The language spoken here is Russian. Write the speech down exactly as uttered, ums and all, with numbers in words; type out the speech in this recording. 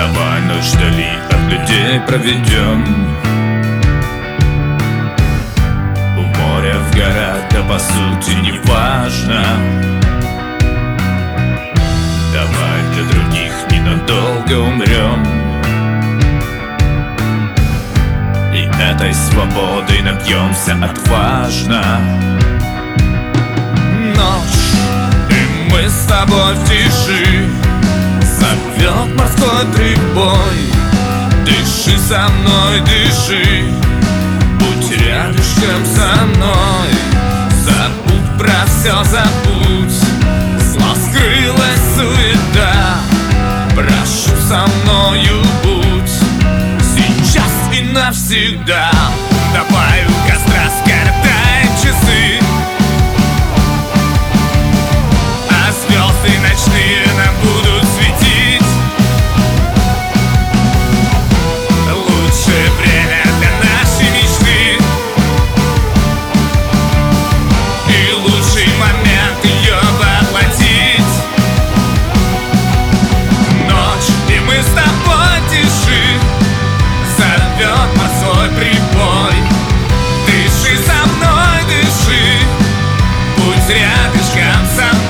Давай ночь вдали от людей проведем, у моря, в горах, да по сути не важно. Давай для других ненадолго умрем, и этой свободой напьемся отважно. Ночь, и мы с тобой в тиши, зовет морской прибой. Дыши со мной, дыши, будь рядышком со мной. Забудь про все, забудь, зла скрылась суета. Прошу, со мною будь сейчас и навсегда. Давай у костра скоротаем часы, а звезды ночные нам будут светить. Лучшее время для нашей мечты, и лучший момент ее воплотить. Ночь, и мы с тобой тиши, зовет морской прибой. Дыши со мной, дыши, будь рядышком со мной.